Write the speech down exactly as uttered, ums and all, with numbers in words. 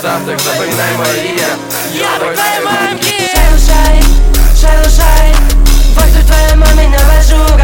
сердца, так запоминай мое имя. Я бы твоей мамке. Шай, шай, шай, шай, в твоей маме навожу.